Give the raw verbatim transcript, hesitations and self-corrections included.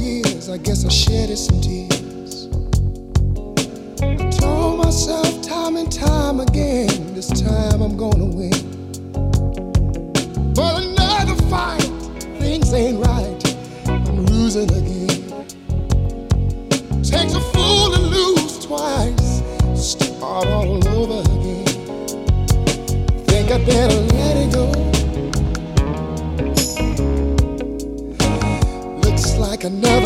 years, I guess I shedded some tears. I told myself time and time again, this time I'm gonna win. But another fight, things ain't right, I'm losing again. Takes a fool to lose twice, start all over again. Think I'd better let it go. Looks like another